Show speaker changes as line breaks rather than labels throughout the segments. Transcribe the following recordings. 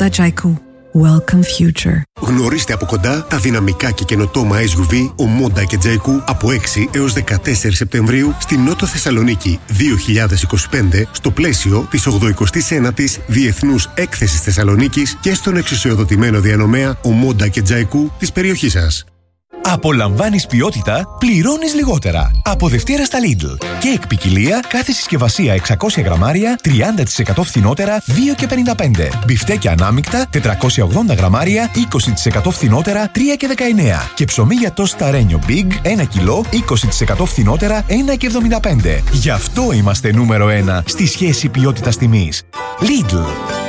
Toyota Jayco. Welcome future.
Γνωρίστε από κοντά τα δυναμικά και καινοτόμα SUV Omoda και Jayco από 6 έως 14 Σεπτεμβρίου στη Νότο Θεσσαλονίκη 2025 στο πλαίσιο της 89ης Διεθνούς Έκθεσης Θεσσαλονίκης και στον εξουσιοδοτημένο διανομέα Omoda και Jayco της περιοχής σας.
Απολαμβάνεις ποιότητα, πληρώνεις λιγότερα. Από Δευτέρα στα Lidl. Και ποικιλία, κάθε συσκευασία 600 γραμμάρια, 30% φθηνότερα, 2,55. Μπιφτέκια ανάμεικτα, 480 γραμμάρια, 20% φθηνότερα, 3,19. Και ψωμί για τόστα Ρένιο Big, 1 κιλό, 20% φθηνότερα, 1,75. Γι' αυτό είμαστε νούμερο 1 στη σχέση ποιότητας τιμής. Lidl.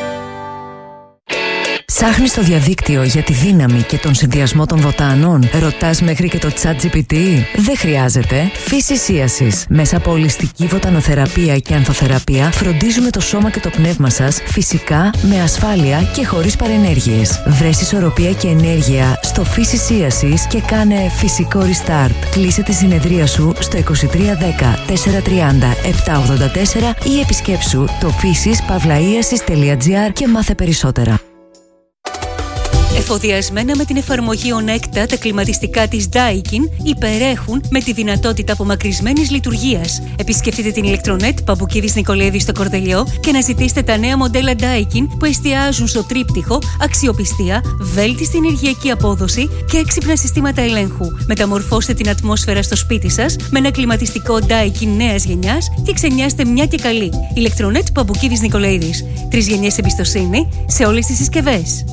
Ψάχνεις στο διαδίκτυο για τη δύναμη και τον συνδυασμό των βοτάνων? Ρωτάς μέχρι και το ChatGPT? Δεν χρειάζεται. Φυσισίασης. Μέσα από ολιστική βοτανοθεραπεία και ανθοθεραπεία φροντίζουμε το σώμα και το πνεύμα σας φυσικά, με ασφάλεια και χωρίς παρενέργειες. Βρες ισορροπία και ενέργεια στο Φυσισίασης και κάνε φυσικό restart. Κλείσε τη συνεδρία σου στο 2310 430 784 ή επισκέψου το physis.pavlaiasis.gr και μάθε περισσότερα.
Εφοδιασμένα με την εφαρμογή Onecta, τα κλιματιστικά της Daikin υπερέχουν με τη δυνατότητα απομακρυσμένης λειτουργίας. Επισκεφτείτε την Ηλεκτρονέτ Παπουκίδης Νικολαίδη στο Κορδελιό και να ζητήσετε τα νέα μοντέλα Daikin που εστιάζουν στο τρίπτυχο, αξιοπιστία, βέλτιστη ενεργειακή απόδοση και έξυπνα συστήματα ελέγχου. Μεταμορφώστε την ατμόσφαιρα στο σπίτι σας με ένα κλιματιστικό Daikin νέας γενιάς και ξενιάστε μια και καλή. Ηλεκτρονέτ Παπουκίδης Νικολαίδης. 3 γενιές εμπιστοσύνη σε όλες τις συσκευές.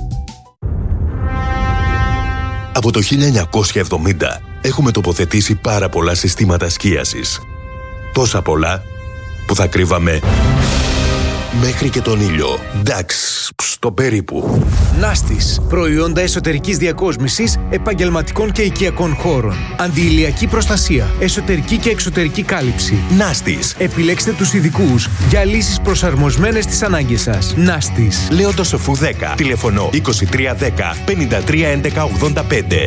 Από το 1970 έχουμε τοποθετήσει πάρα πολλά συστήματα σκίασης. Τόσα πολλά που θα κρύβαμε μέχρι και τον ήλιο. Εντάξει, στο περίπου.
Νάστης. Προϊόντα εσωτερικής διακόσμησης, επαγγελματικών και οικιακών χώρων. Αντιηλιακή προστασία. Εσωτερική και εξωτερική κάλυψη.
Νάστης.
Επιλέξτε τους ειδικούς για λύσεις προσαρμοσμένες στις ανάγκες σας. Νάστης.
Λέοντος Σοφού 10. Τηλεφωνώ 2310 53 11 85.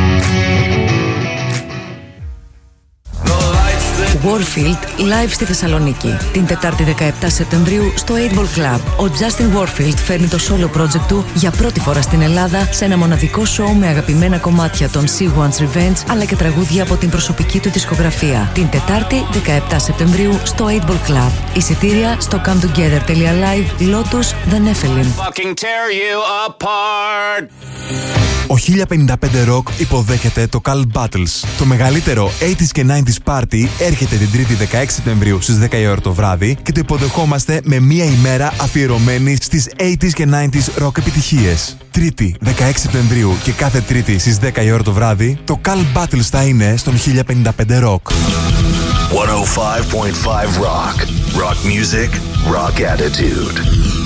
Warfield live στη Θεσσαλονίκη. Την Τετάρτη 17 Σεπτεμβρίου στο 8 Ball Club. Ο Justin Warfield φέρνει το solo project του για πρώτη φορά στην Ελλάδα σε ένα μοναδικό show με αγαπημένα κομμάτια των She Wants Revenge αλλά και τραγούδια από την προσωπική του δισκογραφία. Την Τετάρτη 17 Σεπτεμβρίου στο 8 Ball Club. Εισιτήρια στο cometogether.live Lotus The Nephilim.
Ο 1055 Rock υποδέχεται το Cult Battles. Το μεγαλύτερο 80s και 90s party έρχεται την Τρίτη 16 Σεπτεμβρίου στις 10 η ώρα το βράδυ και το υποδεχόμαστε με μία ημέρα αφιερωμένη στις 80s και 90s rock επιτυχίες. Τρίτη 16 Σεπτεμβρίου και κάθε Τρίτη στις 10 η ώρα το βράδυ, το Cult Battles θα είναι στον 1055 Rock.
105.5 Rock. Rock music, rock attitude.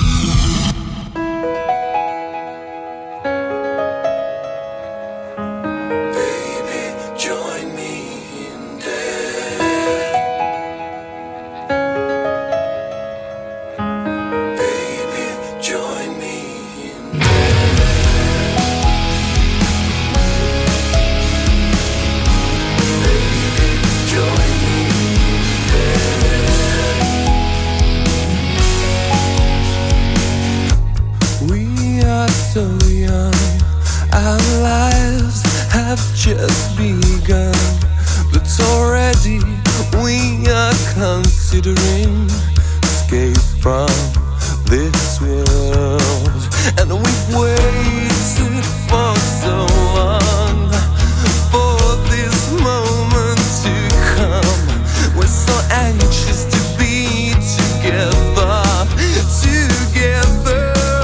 Just begun, but already we are considering escape from this world, and we've waited for so long for this moment to come. We're so anxious to be together, together.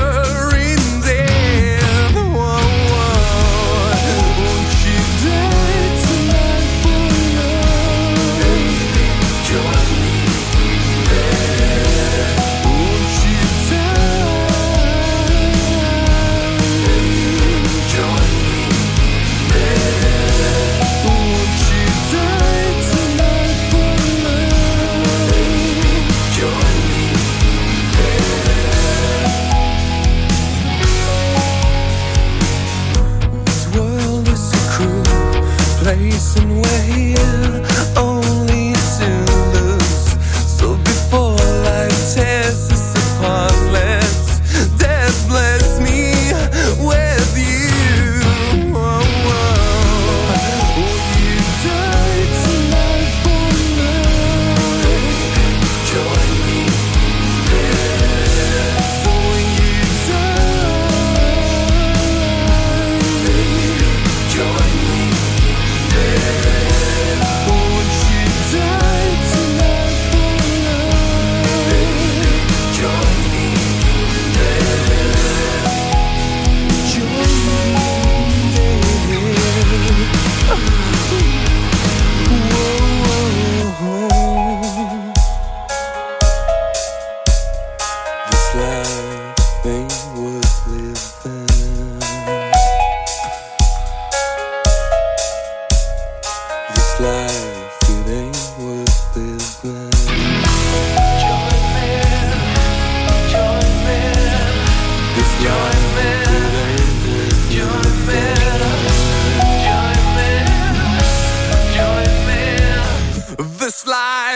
And we're only to lose. So before life tears us apart, let death bless me.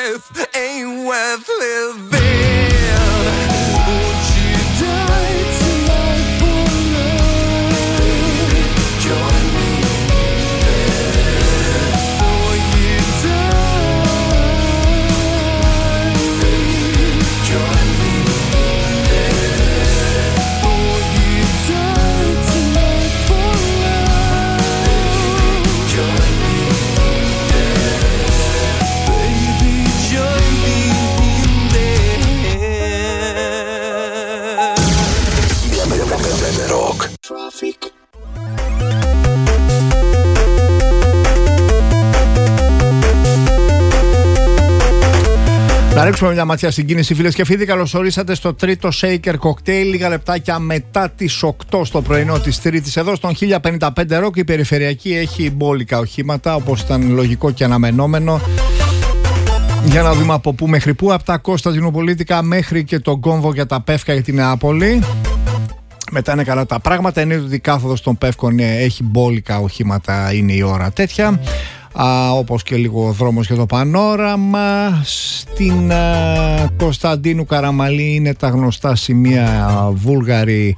death ain't worth living. Won't you die tonight for love? Join me there. So you die. Join me there. Won't you die tonight for love? Join me there. Baby, join me there. Rock. Traffic.
Να ρίξουμε μια ματιά στην κίνηση, φίλες και φίλοι. Καλώς ορίσατε στο τρίτο Shaker Cocktail. Λίγα λεπτάκια μετά τις 8 στο πρωινό της Τρίτης. Εδώ στον 1055 Rock η περιφερειακή έχει μπόλικα οχήματα, όπως ήταν λογικό και αναμενόμενο. Για να δούμε από πού μέχρι πού. Από τα Κωνσταντινοπολίτικα μέχρι και τον κόμβο για τα Πεύκα για την Νεάπολη. Μετά είναι καλά τα πράγματα. Εννοείται ότι η κάθοδος των Πεύκων έχει μπόλικα οχήματα, είναι η ώρα τέτοια. Όπως και λίγο δρόμος για το πανόραμα. Στην Κωνσταντίνου Καραμαλή είναι τα γνωστά σημεία Βούλγαρη,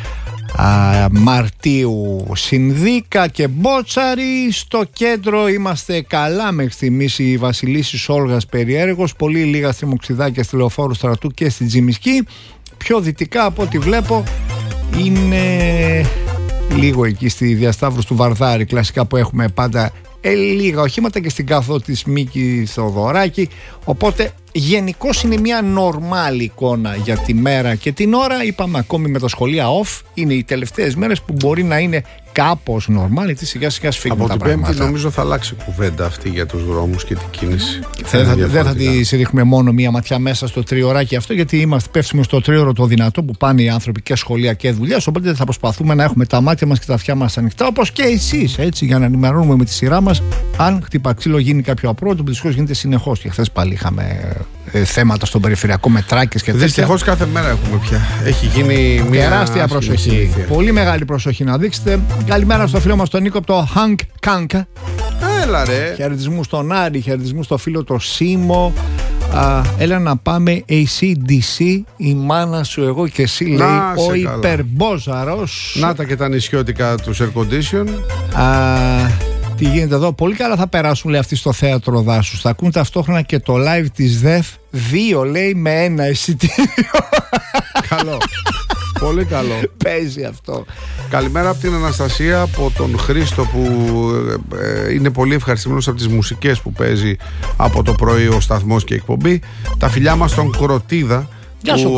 Μαρτίου, Συνδίκα και Μπότσαρη. Στο κέντρο είμαστε καλά μέχρι στιγμής. Η Βασιλίσσης Όλγας περιέργως. Πολύ λίγα στριμοξιδάκια στη Λεωφόρου Στρατού και στη Τζιμισκή. Πιο δυτικά από ό,τι βλέπω είναι λίγο εκεί στη διασταύρωση του Βαρδάρη, κλασικά, που έχουμε πάντα λίγα οχήματα, και στην κάθοδο της Μίκη Θοδωράκη. Οπότε γενικώς είναι μια νορμάλ εικόνα για τη μέρα και την ώρα. Είπαμε ακόμη με τα σχολεία off, είναι οι τελευταίες μέρες που μπορεί να είναι κάπως νορμάλ, γιατί σιγά σιγά σφίγγουν τα πράγματα.
Από την Πέμπτη νομίζω θα αλλάξει κουβέντα αυτή για τους δρόμους και την κίνηση.
Δεν θα τη ρίχνουμε μόνο μία ματιά μέσα στο τριωράκι αυτό, γιατί πέφτουμε στο τρίωρο το δυνατό που πάνε οι άνθρωποι και σχολεία και δουλειές. Οπότε θα προσπαθούμε να έχουμε τα μάτια μας και τα αυτιά μας ανοιχτά, όπως και εσείς, έτσι, για να ενημερώνουμε με τη σειρά μας αν χτυπαξίλο γίνει κάποιο απρόβλεπτο, που δυστυχώς γίνεται συνεχώς. Και χθες πάλι είχαμε θέματα στον περιφερειακό με τράκες και τέτοια.
Δυστυχώς κάθε μέρα έχουμε πια. Έχει γίνει μια
τεράστια προσοχή. Πολύ μεγάλη προσοχή να δείξετε. Καλημέρα στο φίλο μας τον Νίκο από το Hank Kank.
Έλα ρε.
Χαιρετισμού στον Άρη, χαιρετισμού στο φίλο το Σίμο. Έλα να πάμε AC/DC, η μάνα σου, εγώ και εσύ, λέει ο υπερμπόζαρος.
Να τα και τα νησιώτικα του air condition.
Τι γίνεται εδώ? Πολύ καλά θα περάσουν, λέει, αυτοί στο θέατρο δάσους. Θα ακούν ταυτόχρονα και το live της ΔΕΦ 2, λέει, με ένα εισιτήριο.
Καλό. Πολύ καλό.
Παίζει αυτό.
Καλημέρα από την Αναστασία, από τον Χρήστο, που είναι πολύ ευχαριστημένος από τις μουσικές που παίζει από το πρωί ο σταθμός και η εκπομπή. Τα φιλιά μας στον Κροτίδα, που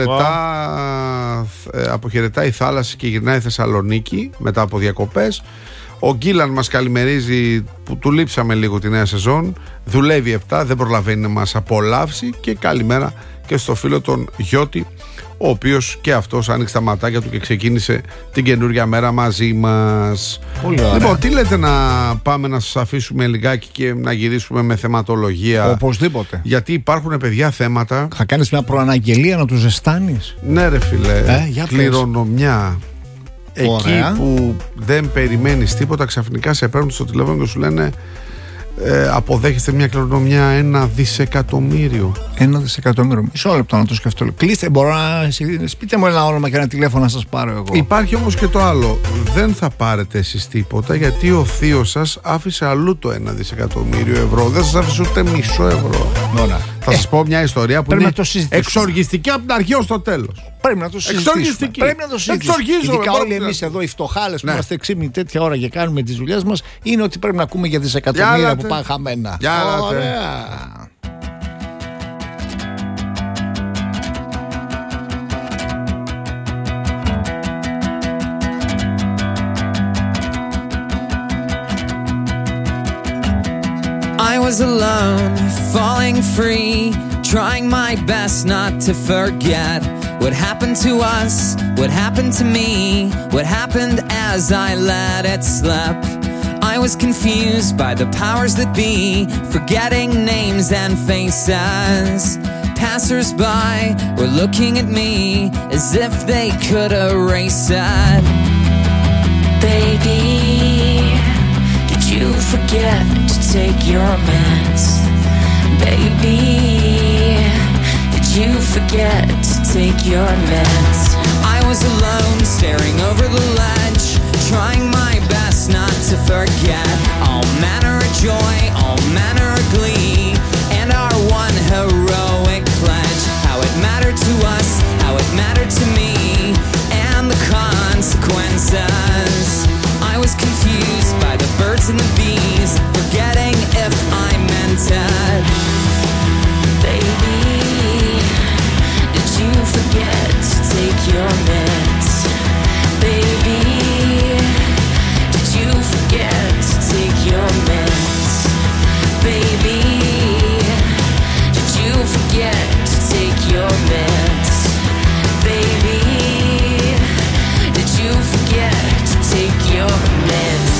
αποχαιρετά η θάλασσα και γυρνάει η Θεσσαλονίκη μετά από διακοπές. Ο Γκίλαν μας καλημερίζει, που του λείψαμε λίγο τη νέα σεζόν. Δουλεύει 7, δεν προλαβαίνει να μας απολαύσει. Και καλημέρα και στο φίλο τον Γιώτη, ο οποίος και αυτός άνοιξε τα ματάκια του και ξεκίνησε την καινούργια μέρα μαζί μας.
Πολύ ωραία.
Λοιπόν, τι λέτε να πάμε να σας αφήσουμε λιγάκι και να γυρίσουμε με θεματολογία?
Οπωσδήποτε.
Γιατί υπάρχουν, παιδιά, θέματα.
Θα κάνεις μια προαναγγελία να τους ζεστάνεις?
Ναι ρε φίλε, κληρονομιά.
Ωραία.
Εκεί που δεν περιμένεις τίποτα, ξαφνικά σε παίρνουν στο τηλέφωνο και σου λένε αποδέχεστε μια κληρονομιά 1 δισεκατομμύριο.
1 δισεκατομμύριο. Μισό λεπτό να το σκεφτώ. Κλείστε, μπορώ να. Πείτε μου ένα όνομα και ένα τηλέφωνο να σας πάρω εγώ.
Υπάρχει όμως και το άλλο. Δεν θα πάρετε εσείς τίποτα, γιατί ο θείος σας άφησε αλλού το 1 δισεκατομμύριο ευρώ. Δεν σας άφησε ούτε μισό ευρώ. Θα σας πω μια ιστορία που είναι εξοργιστική από την αρχή ως το τέλος.
Πρέπει να το συζητήσουμε. Πρέπει να το συζητήσουμε. Ειδικά όλοι εμείς εδώ οι φτωχάλες που είμαστε εξήμνοι τέτοια ώρα και κάνουμε τις δουλειές μας, είναι ότι πρέπει να ακούμε για δισεκατομμύρια που πάνε χαμένα. Ωραία.
I was alone, falling free, trying my best not to forget what happened to us, what happened to me, what happened as I let it slip. I was confused by the powers that be, forgetting names and faces. Passers-by were looking at me as if they could erase it. Baby, did you forget to take your meds? Baby,
Baby, did you forget to take your meds?
I was alone, staring over the ledge, trying my best not to forget all manner of joy, all manner of glee, and our one heroic pledge. How it mattered to us, how it mattered to me, and the consequences. I was confused by the birds and the bees, forgetting if I meant it.
Baby, did you forget to take your meds? Baby, did you forget to take your meds? Baby, did you forget to take your meds? Baby, did you forget to take your meds?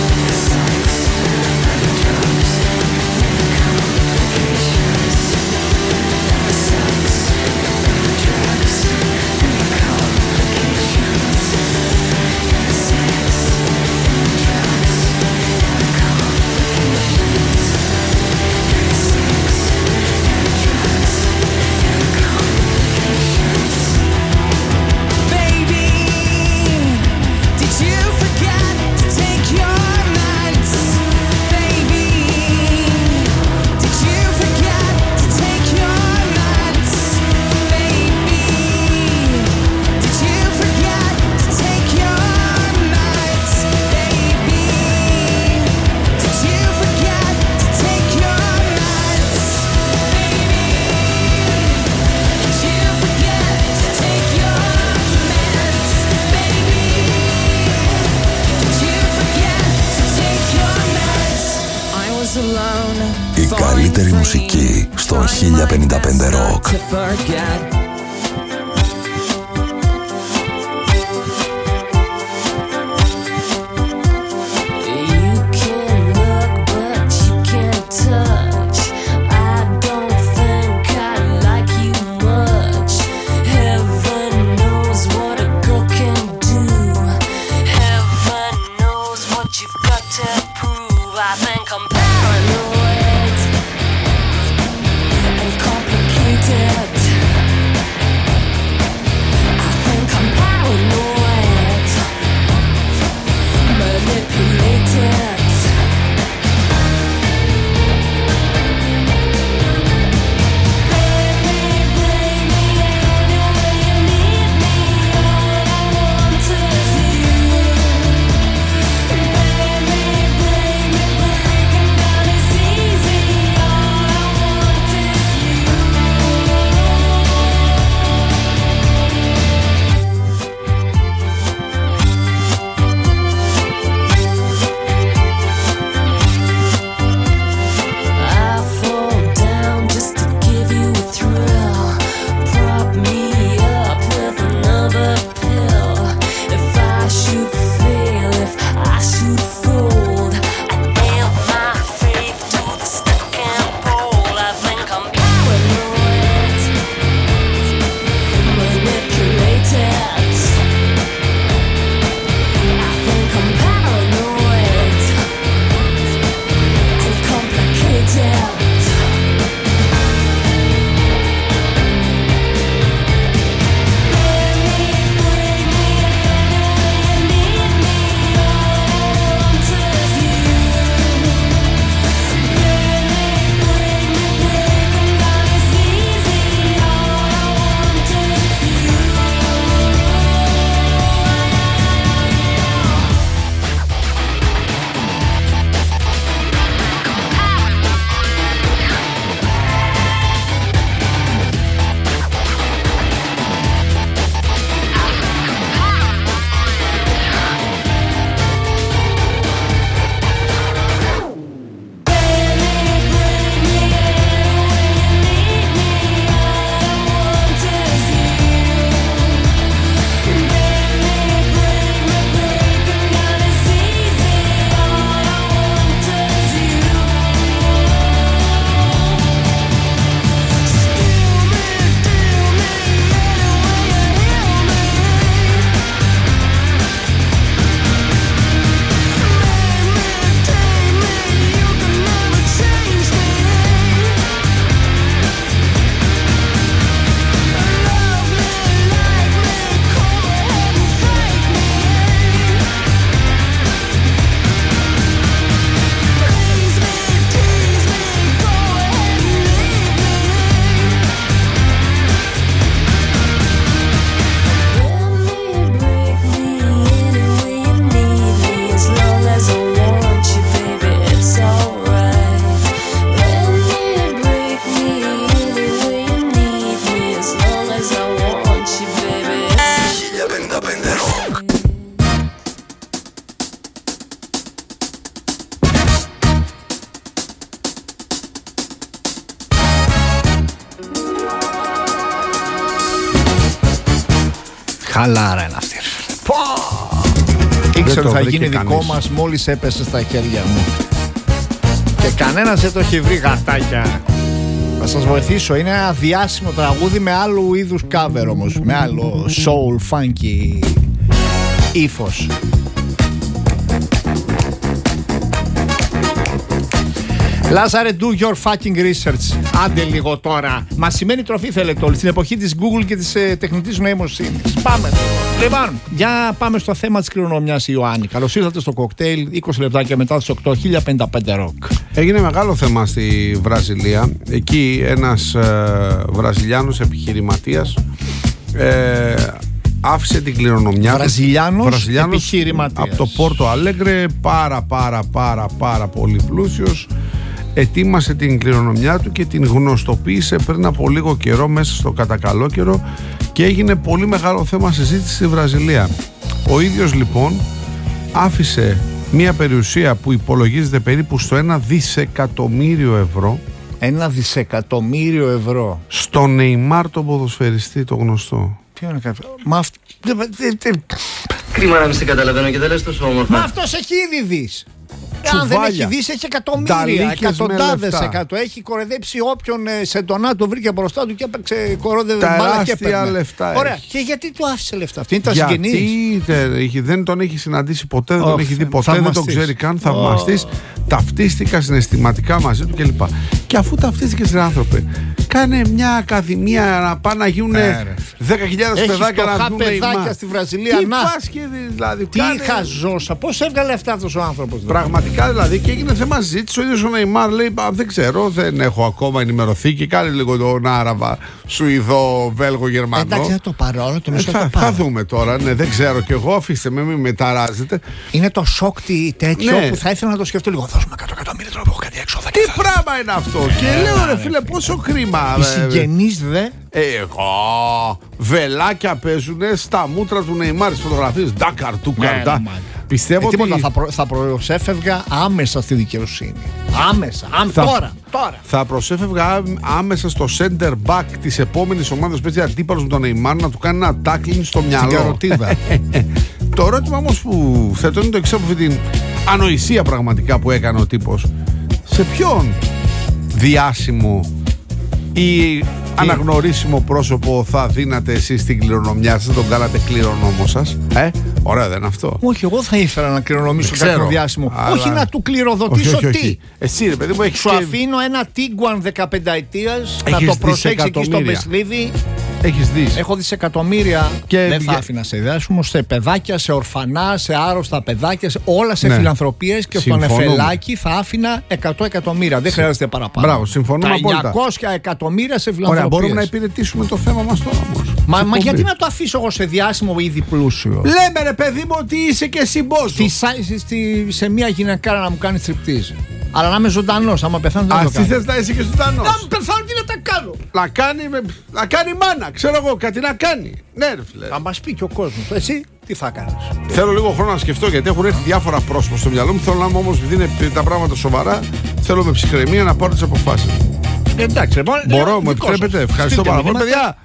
Η καλύτερη μουσική στο 1055 Rock.
Complicated.
Χαλάρα είναι αυτή. Ήξερα ότι θα γίνει δικό μας μόλις έπεσε στα χέρια μου. Και κανένας δεν το έχει βρει, γατάκια. Θα σας βοηθήσω. Είναι ένα διάσημο τραγούδι με άλλου είδους cover όμως. Με άλλο soul, funky ύφος. Λάζαρε, do your fucking research. Άντε λίγο τώρα. Μα σημαίνει τροφή θέλετε όλοι. Στην εποχή της Google και της τεχνητής νοημοσύνης. Πάμε. Λοιπόν, για πάμε στο θέμα της κληρονομιάς, Ιωάννη. Καλώς ήρθατε στο κοκτέιλ. 20 λεπτάκια μετά τις 8, 1055 ροκ.
Έγινε μεγάλο θέμα στη Βραζιλία. Εκεί ένας Βραζιλιάνος επιχειρηματίας άφησε την κληρονομιά του.
Βραζιλιάνος επιχειρηματίας
από το Πόρτο Αλέγκρε, πάρα πολύ πλούσιος. Ετοίμασε την κληρονομιά του και την γνωστοποίησε πριν από λίγο καιρό, μέσα στο κατακαλό καιρό, και έγινε πολύ μεγάλο θέμα συζήτηση στη Βραζιλία. Ο ίδιος λοιπόν άφησε μια περιουσία που υπολογίζεται περίπου στο 1 δισεκατομμύριο ευρώ.
1 δισεκατομμύριο ευρώ
στον Νεϊμάρ, τον ποδοσφαιριστή, το γνωστό.
Τι είναι κάποιο. Μα αυτό.
Κρίμα να μην σε καταλαβαίνω και δεν λες τόσο όμορφα.
Μα αυτός έχει ήδη δεις. Αν δεν έχει δει, έχει εκατομμύρια, εκατοντάδες εκατό. Έχει κορεδέψει όποιον σεντονά το βρήκε μπροστά του και έπαιξε κορόδευε μπάλα και έπαιρνε
λεφτά.
Ωραία. Και γιατί του άφησε λεφτά? Αυτή ήταν τα συγγενείς.
Γιατί δεν τον έχει συναντήσει ποτέ, δεν τον έχει δει ποτέ, δεν τον ξέρει καν. Θαυμαστής. Ταυτίστηκα συναισθηματικά μαζί του κλπ. Και αφού ταυτίστηκε στην άνθρωπε, κάνε μια ακαδημία να πάνε να γίνουν 10.000 παιδάκια να δουν
παιδάκια στη Βραζιλία.
Τι πάσχεδη δηλαδή.
Τι χαζόσα. Πώς έβγαλε αυτά αυτός ο άνθρωπος?
Πραγματικά δηλαδή, και έγινε θέμα συζήτηση. Ο ίδιος ο Νεϊμάρ λέει: δεν ξέρω, δεν έχω ακόμα ενημερωθεί. Και κάνει λίγο τον Άραβα, Σουηδό, Βέλγο, Γερμανό.
Εντάξει, θα το πάρω όλο,
θα δούμε τώρα. Ναι, δεν ξέρω κι εγώ, αφήστε με, μην με ταράζετε.
Είναι το σοκ τέτοιο που θα ήθελα να το σκεφτώ λίγο. Δώσουμε 100 εκατομμύρια τώρα που έχω κάτι έξω.
Τι πράγμα είναι αυτό? Και λέω, ρε φίλε, πόσο χρήμα.
Οι συγγενείς δε.
Εγώ. Βελάκια παίζουν στα μούτρα του Νεϊμάρ στις φωτογραφίες. Ντάκαρ, τούκαρ. Πιστεύω ότι
θα προσέφευγα άμεσα στη δικαιοσύνη. Άμεσα. Τώρα.
Θα προσέφευγα άμεσα στο center back της επόμενης ομάδας που παίζει αντίπαλος με τον Νεϊμάρ να του κάνει ένα tackling στο μυαλό.
Στην καροτίδα.
Το ερώτημα όμως που θέτω είναι το εξής, από αυτή την ανοησία πραγματικά που έκανε ο τύπος. Σε ποιον διάσημο ή αναγνωρίσιμο πρόσωπο θα δίνατε εσείς την κληρονομιά σας, τον κάνατε κληρονόμο σας? Ωραία δεν είναι αυτό?
Όχι, εγώ θα ήθελα να κληρονομήσω κάποιο διάσημο.
Αλλά...
όχι να του κληροδοτήσω.
Όχι. Εσύ ρε παιδί μου έχεις.
Σου αφήνω ένα Tiguan 15 ετίας να το προσέξει εκεί στο Μεσλίδι.
Έχεις δει.
Έχω δισεκατομμύρια και δεν θα άφηνα σε δάσιμο, σε παιδάκια, σε ορφανά, σε άρρωστα παιδάκια, όλα σε φιλανθρωπίες, και στον Εφελάκη θα άφηνα 100 εκατομμύρια. Δεν χρειάζεται παραπάνω.
Μπράβο, συμφωνούμε απόλυτα.
900 εκατομμύρια σε φιλανθρωπίες.
Ωραία, μπορούμε να υπηρετήσουμε το θέμα μας τώρα όμως.
Μα γιατί να το αφήσω εγώ σε διάσημο ήδη πλούσιο?
Λέμε ρε παιδί μου ότι είσαι και συμπόζο.
Σε μια γυναίκα να μου κάνει στριπτίζ. Αλλά να είμαι ζωντανός, άμα πεθάνω δεν θα το κάνω.
Εσύ θες να είσαι και ζωντανός?
Να μου πεθάνω, τι να τα κάνω?
Να κάνει μάνα, ξέρω εγώ, κάτι να κάνει. Ναι ρε φίλε.
Θα μας πει και ο κόσμος. Εσύ τι θα κάνεις?
Θέλω λίγο χρόνο να σκεφτώ, γιατί έχουν έρθει διάφορα πρόσωπα στο μυαλό μου. Θέλω να είμαι όμως, επειδή είναι τα πράγματα σοβαρά, θέλω με ψυχραιμία να πάρω τις αποφάσεις.
Εντάξει,
μπορώ, μου επιτρέπετε? Ευχαριστώ πάρα πολύ, παιδιά.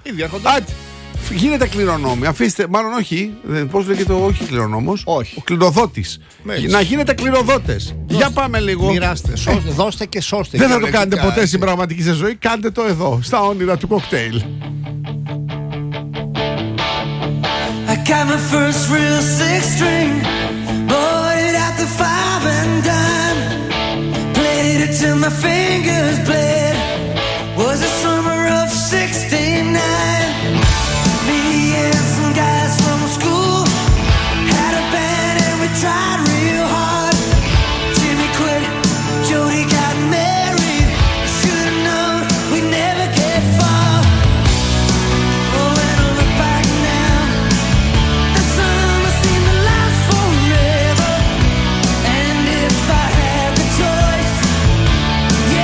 Γίνεται κληρονόμοι. Αφήστε, μάλλον όχι. Πώς λέγεται, όχι κληρονόμος.
Όχι.
Ο κληροδότης. Να γίνετε κληροδότες. Για πάμε λίγο.
Μοιράστε. Δώστε και σώστε.
Δεν θα το κάνετε ποτέ στην πραγματική σας ζωή. Κάντε το εδώ, στα όνειρα του κοκτέιλ.
I got my first real six string, bought it at the 5 and dime, played it till my fingers bled. Was the summer of '69. Me and some guys from school had a band and we tried real hard. Jimmy quit, Jody got married. Should've known we'd never get far. Oh, when I look back now, the summer seemed to last forever. And if I had the choice,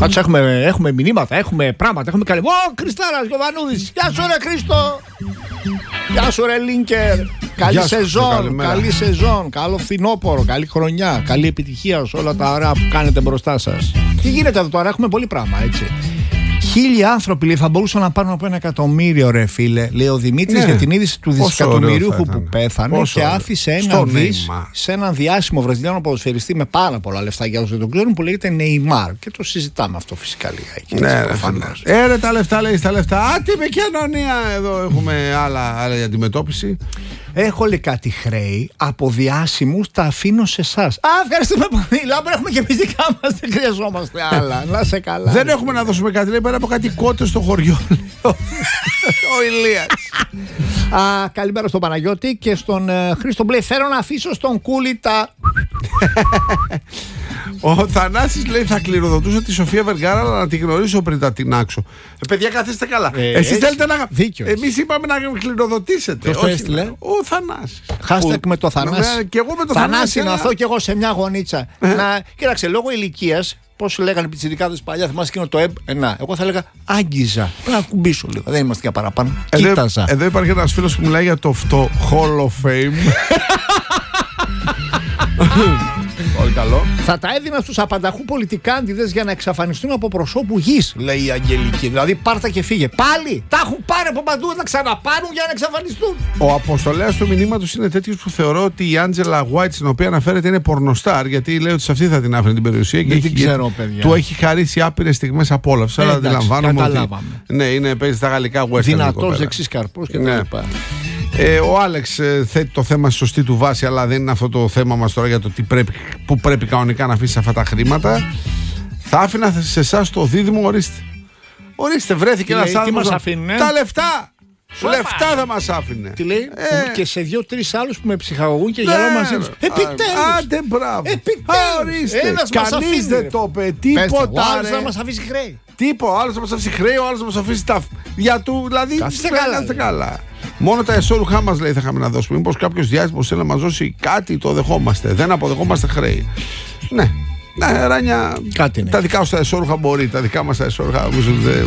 Πάντως έχουμε μηνύματα, έχουμε πράγματα, έχουμε καλή. Ω, Κριστάρας Γιωβανούδης. Γεια σου, ρε Χρήστο. Γεια σου, ρε Λίνκερ. Καλή σεζόν, καλή σεζόν, καλό φθινόπωρο, καλή χρονιά, καλή επιτυχία σε όλα τα ωραία που κάνετε μπροστά σας. Τι γίνεται εδώ τώρα, έχουμε πολύ πράγμα, έτσι. 1.000 άνθρωποι λέει, θα μπορούσαν να πάρουν από 1 εκατομμύριο, ρε φίλε, λέει ο Δημήτρης, για την είδηση του δισεκατομμυρίουχου που πέθανε και άφησε ένα δις σε έναν διάσημο βραζιλιάνο ποδοσφαιριστή με πάρα πολλά λεφτά, για όσους δεν τον ξέρουν, που λέγεται Neymar. Και το συζητάμε αυτό φυσικά λίγα.
Ναι, ρε τα λεφτά, λέει τα λεφτά. Α, τι επικοινωνία, εδώ έχουμε άλλη αντιμετώπιση.
Έχω λέει κάτι χρέη από διάσημους, τα αφήνω σε εσάς. Α, ευχαριστούμε πολύ. Λάμπρα, έχουμε και εμείς δικά μας, δεν χρειαζόμαστε άλλα. Να σε καλά.
Δεν έχουμε να δώσουμε κάτι, λέει, πέρα από κάτι κότες στο χωριό. Ο Ηλίας.
Καλημέρα στον Παναγιώτη και στον Χρήστο Μπλε. Θέλω να αφήσω στον Κούλι τα.
Ο Θανάσης λέει θα κληροδοτούσα τη Σοφία Βεργάρα, αλλά να τη γνωρίσω πριν τα τεινάξω. Παιδιά, καθίστε καλά. Εσείς θέλετε να. Εμείς είπαμε να κληροδοτήσετε.
Ποιος το έστειλε?
Ο Θανάσης.
Χάστακ με το Θανάση.
Και εγώ με το
Θανάση. Να έρθω κι εγώ σε μια γωνίτσα. Κοίταξε, λόγω ηλικίας, πώς λέγανε οι πιτσιρικάδες παλιά, θυμάσαι εκείνο το εγώ θα έλεγα άγγιζα. Πρέπει να κουμπίσω λίγο. Δεν είμαστε για παραπάνω. Κοίταζα.
Εδώ υπάρχει ένας φίλος που μιλάει για το αυτό Hall of Fame. Πολύ καλό.
Θα τα έδινα στους απανταχού πολιτικάντιδες για να εξαφανιστούν από προσώπου γης, λέει η Αγγελική. Δηλαδή πάρτα και φύγε. Πάλι! Τα έχουν πάρει από παντού, θα τα ξαναπάρουν για να εξαφανιστούν.
Ο αποστολέας του μηνύματος είναι τέτοιος που θεωρώ ότι η Άντζελα White, στην οποία αναφέρεται, είναι πορνοστάρ. Γιατί λέει ότι σε αυτή θα την άφηνε την περιουσία και του έχει χαρίσει άπειρες στιγμές απόλαυσης. Αλλά αντιλαμβάνομαι ότι. Ναι, παίζει στα γαλλικά western.
Δυνατός δεξής καρπός και τα λοιπά.
Ο Άλεξ θέτει το θέμα στη σωστή του βάση, αλλά δεν είναι αυτό το θέμα μας τώρα για το που πρέπει κανονικά να αφήσει αυτά τα χρήματα. Θα άφηνα σε εσάς το δίδυμο, ορίστε, βρέθηκε ένας άνθρωπος. Τα λεφτά! Λεφτά θα μας άφηνε.
Τι λέει? Και σε 2-3 άλλους που με ψυχαγωγούν και γελάω μαζί τους. Επιτέλους!
Άντε, μπράβο!
Επιτέλους! Ένας μας αφήνει.
Κανείς δεν το είπε. Τίποτα.
Ο άλλος θα μας αφήσει χρέη.
Ο άλλος θα μας αφήσει χρέη, ο άλλος θα μας αφήσει τα. Για του, δηλαδή. Κάστε καλά. Μόνο τα εσώρουχά μας, λέει, θα είχαμε να δώσουμε. Μήπως κάποιος διάσημος θέλει να μας δώσει κάτι, το δεχόμαστε. Δεν αποδεχόμαστε χρέη. Ναι, Ράνια. Τα δικά σου τα εσώρουχα μπορεί. Τα δικά μας τα εσώρουχα νομίζω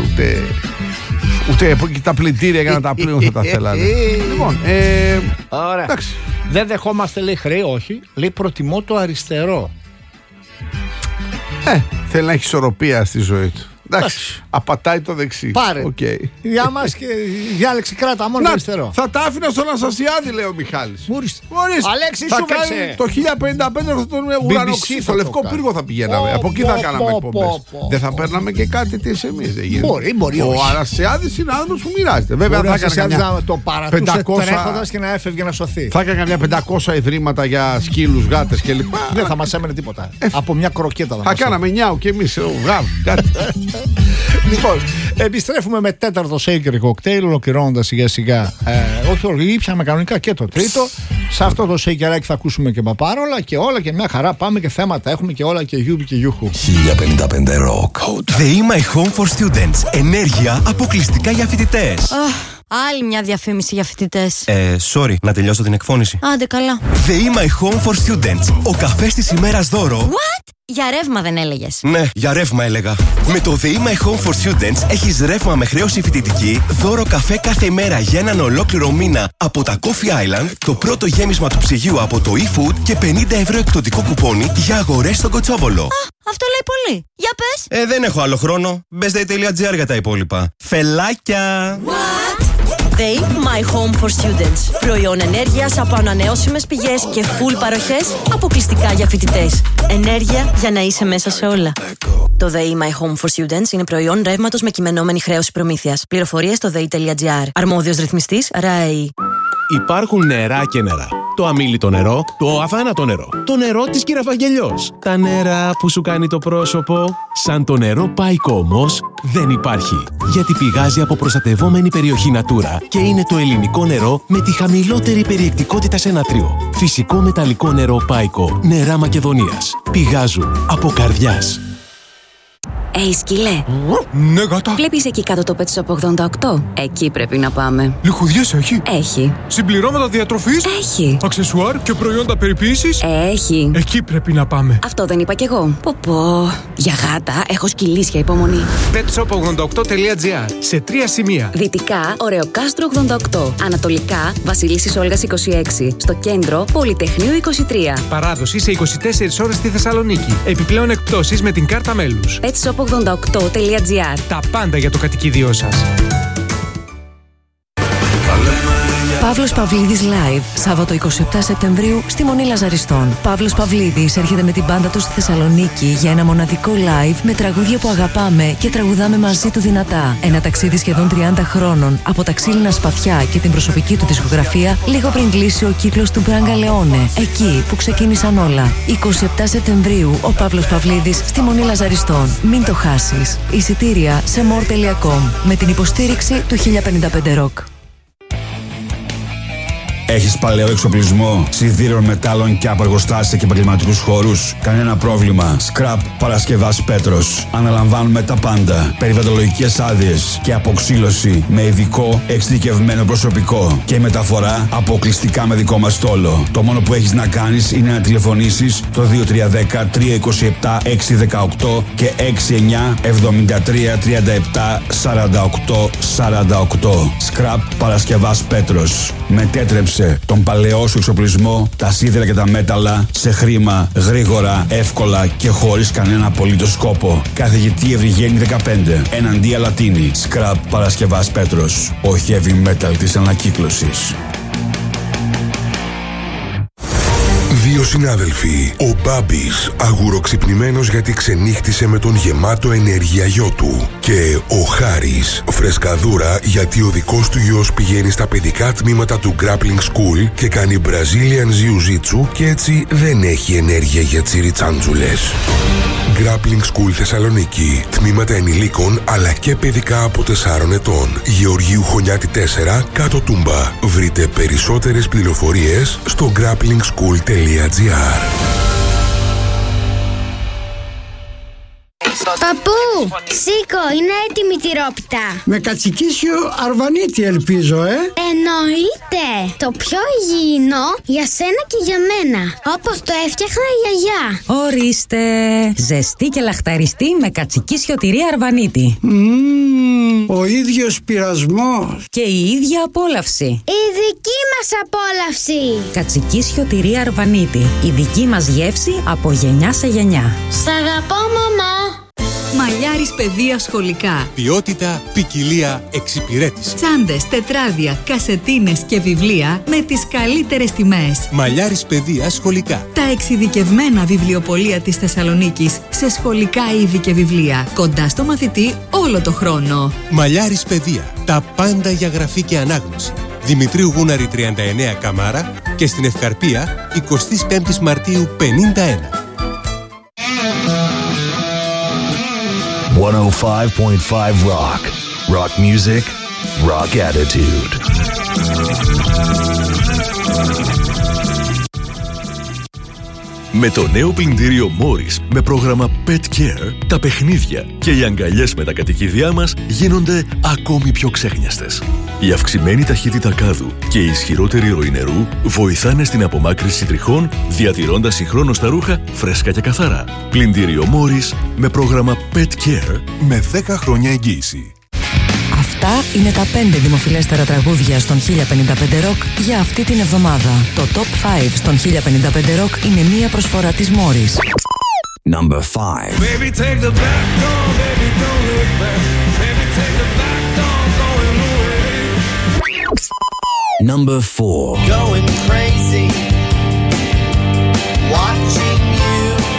ούτε τα πλυντήρια για να τα πλύνουν θα τα θέλανε. Λοιπόν,
ωραία.
Εντάξει.
Δεν δεχόμαστε, λέει, χρέη, όχι. Λέει, προτιμώ το αριστερό.
Θέλει να έχει ισορροπία στη ζωή του. Εντάξει, απατάει το δεξί.
Πάρε. Για μας και διάλεξη κράτα μόνο αριστερό.
Θα τα άφηνα στον Αναστασιάδη, λέει ο Μιχάλης.
Μόλις. Αλέξη, σου παίξε.
Το 1055 θα τον ουρανοξύ. Στο Λευκό Πύργο θα πηγαίναμε. Από εκεί θα κάναμε εκπομπές. Δεν θα παίρναμε και κάτι της εμείς.
Μπορεί.
Ο Αναστασιάδης είναι άνθρωπος που μοιράζεται. Βέβαια θα έκανε
το παρατούσε τρέχοντας και να έφευγε να σωθεί.
Θα έκανε καμιά 500 ιδρύματα για σκύλους, γάτες κλπ.
Δεν θα μας έμενε τίποτα. Από μια κροκέτα
θα κάναμε νιάου κι εμείς.
Λοιπόν, επιστρέφουμε με τέταρτο shaker cocktail, ολοκληρώνοντας σιγά σιγά. Όχι, ήπιαμε κανονικά και το τρίτο. Σε αυτό το shakerάκι θα ακούσουμε και παπάρολα και όλα και μια χαρά. Πάμε και θέματα έχουμε και όλα και γιούμπι και γιούχου.
1055 Rock.
The My Home for Students. Ενέργεια αποκλειστικά για φοιτητές.
Άλλη μια διαφήμιση για φοιτητές.
Sorry, να τελειώσω την εκφώνηση.
Άντε καλά.
The My Home for Students. Ο καφές της ημέρας δώρο.
What? Για ρεύμα δεν έλεγες?
Ναι, για ρεύμα έλεγα. Με το The My Home for Students έχεις ρεύμα με χρέωση φοιτητική, δώρο καφέ κάθε ημέρα για έναν ολόκληρο μήνα από τα Coffee Island, το πρώτο γέμισμα του ψυγείου από το eFood και 50 ευρώ εκπτωτικό κουπόνι για αγορές στον Κοτσόβολο.
Αυτό λέει πολύ. Για πες.
Δεν έχω άλλο χρόνο. Bestday.gr για τα υπόλοιπα. Φελάκια!
What? They My Home for Students. Προϊόν ενέργειας από ανανεώσιμες πηγές και full παροχές αποκλειστικά για φοιτητές. Ενέργεια για να είσαι μέσα σε όλα. Το They My Home for Students είναι προϊόν ρεύματος με κειμενόμενη χρέωση προμήθειας. Πληροφορίες στο they.gr. Αρμόδιος ρυθμιστής ΡΑΕΗ.
Υπάρχουν νερά και νερά. Το αμίλυτο νερό, το αθάνατο νερό. Το νερό της Κυραβαγγελιός. Τα νερά που σου κάνει το πρόσωπο. Σαν το νερό Πάικο όμως δεν υπάρχει. Γιατί πηγάζει από προστατευόμενη περιοχή Natura και είναι το ελληνικό νερό με τη χαμηλότερη περιεκτικότητα σε νατρίο. Φυσικό μεταλλικό νερό Πάικο. Νερά Μακεδονίας. Πηγάζουν από καρδιάς.
Σκυλέ.
Ναι, γάτα.
Βλέπεις εκεί κάτω το Pet Shop 88? Εκεί πρέπει να πάμε.
Λιχουδιές έχει?
Έχει.
Συμπληρώματα διατροφής?
Έχει.
Αξεσουάρ και προϊόντα περιποίησης?
Έχει.
Εκεί πρέπει να πάμε.
Αυτό δεν είπα κι εγώ. Πω. Για γάτα έχω σκυλίσια υπομονή.
petshop88.gr. Σε 3 σημεία.
Δυτικά, Ωρεοκάστρο 88. Ανατολικά, Βασιλίσσης Όλγας 26. Στο κέντρο, Πολυτεχνείου 23.
Παράδοση σε 24 ώρες στη Θεσσαλονίκη. Επιπλέον εκπτώσεις με την κάρτα μέλους.
petshop88.gr.
Τα πάντα για το κατοικίδιό σας.
Παύλος Παυλίδης Live, Σάββατο 27 Σεπτεμβρίου στη Μονή Λαζαριστών. Παύλος Παυλίδης έρχεται με την μπάντα του στη Θεσσαλονίκη για ένα μοναδικό live με τραγούδια που αγαπάμε και τραγουδάμε μαζί του δυνατά. Ένα ταξίδι σχεδόν 30 χρόνων από τα ξύλινα σπαθιά και την προσωπική του δισκογραφία, λίγο πριν κλείσει ο κύκλος του Μπράγκα Λεόνε. Εκεί που ξεκίνησαν όλα. 27 Σεπτεμβρίου ο Παύλος Παυλίδης στη Μονή Λαζαριστών. Μην το χάσεις. Εισιτήρια σε more.com με την υποστήριξη του 1055 Rock.
Έχεις παλαιό εξοπλισμό, σιδήρων, μετάλλων και από εργοστάσια και επαγγελματικούς χώρους? Κανένα πρόβλημα. Scrap Παρασκευάς Πέτρος. Αναλαμβάνουμε τα πάντα. Περιβαλλοντολογικές άδειες και αποξύλωση με ειδικό εξειδικευμένο προσωπικό και μεταφορά αποκλειστικά με δικό μας στόλο. Το μόνο που έχεις να κάνεις είναι να τηλεφωνήσεις το 2310 327 618 και 69 73 37 48 48. Scrap Παρασκευάς Πέτρος. Μετέτρεψε τον παλαιό σου εξοπλισμό, τα σίδερα και τα μέταλλα σε χρήμα, γρήγορα, εύκολα και χωρίς κανένα απολύτως κόπο. Καθηγητή Ευρυγένη 15, εναντία Λατίνη. Scrap Παρασκευάς Πέτρος. Ο heavy metal της ανακύκλωσης.
Δύο συνάδελφοι, ο Μπάμπης αγουροξυπνημένος γιατί ξενύχτησε με τον γεμάτο ενέργεια γιο του και ο Χάρης φρεσκαδούρα γιατί ο δικός του γιος πηγαίνει στα παιδικά τμήματα του Grappling School και κάνει Brazilian Jiu-Jitsu και έτσι δεν έχει ενέργεια για τσιριτσάντζουλες. Grappling School Θεσσαλονίκη. Τμήματα ενηλίκων αλλά και παιδικά από 4 ετών. Γεωργίου Χωνιάτη 4, κάτω Τούμπα. Βρείτε περισσότερες πληροφορίες στο grapplingschool.gr.
Παππού, σήκω, είναι έτοιμη τη τυρόπιτα.
Με κατσικίσιο αρβανίτη ελπίζω,
Εννοείται. Το πιο υγιεινό για σένα και για μένα. Όπως το έφτιαχνα η γιαγιά.
Ορίστε. Ζεστή και λαχταριστή με κατσικίσιο τυρί αρβανίτη.
Ο ίδιος πειρασμός.
Και η ίδια απόλαυση.
Η δική μας απόλαυση.
Κατσικίσιο τυρί αρβανίτη. Η δική μας γεύση από γενιά σε γενιά.
Σ' αγαπώ, μαμά.
Μαλλιάρης παιδεία σχολικά.
Ποιότητα, ποικιλία, εξυπηρέτηση.
Τσάντες, τετράδια, κασετίνες και βιβλία με τις καλύτερες τιμές.
Μαλλιάρης παιδεία σχολικά.
Τα εξειδικευμένα βιβλιοπωλεία της Θεσσαλονίκης σε σχολικά είδη και βιβλία. Κοντά στο μαθητή όλο το χρόνο.
Μαλλιάρης παιδεία. Τα πάντα για γραφή και ανάγνωση. Δημητρίου Γούναρη 39 Καμάρα και στην Ευκαρπία 25 Μαρτίου 51.
105.5 Rock. Rock music, rock attitude.
Με το νέο πλυντήριο Morris με πρόγραμμα Pet Care, τα παιχνίδια και οι αγκαλιές με τα κατοικίδια μας γίνονται ακόμη πιο ξέχνιαστες. Η αυξημένη ταχύτητα κάδου και η ισχυρότερη ροή νερού βοηθάνε στην απομάκρυνση τριχών, διατηρώντας συγχρόνως τα ρούχα φρέσκα και καθαρά. Πλυντήριο Morris με πρόγραμμα Pet Care με 10 χρόνια εγγύηση.
Αυτά είναι τα 5 δημοφιλέστερα τραγούδια στον 1055 Rock για αυτή την εβδομάδα. Το Top 5 στον 1055 Rock είναι μία προσφορά της Morris.
Number 5.
Baby, take the back door, baby, don't look back. Baby, take the back door, going away.
Number 4.
Going crazy, watching you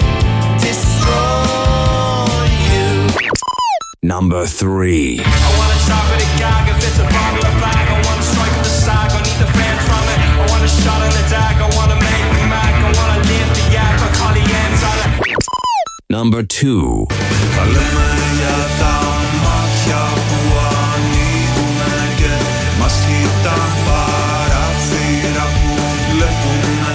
destroy you.
Number 3.
I wanna chop it a gag if it's a bottle of bag. I wanna strike with the sack, I need the fan from it. I wanna shot in the dag, I wanna make me mad. I wanna live the yak, I call the ends on it.
Number 2.
Θα λέμε για τα μάτια που ανοίγουμε και μας κοιτάν παράθυρα που βλέπουμε.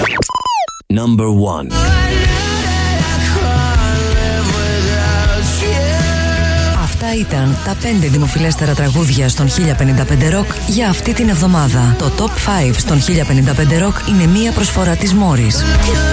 Number 1.
I knew that I couldn't live without you.
Αυτά ήταν τα 5 δημοφιλέστερα τραγούδια στον 1055 Rock για αυτή την εβδομάδα. Το Top 5 στον 1055 Rock είναι μία προσφορά της Morris.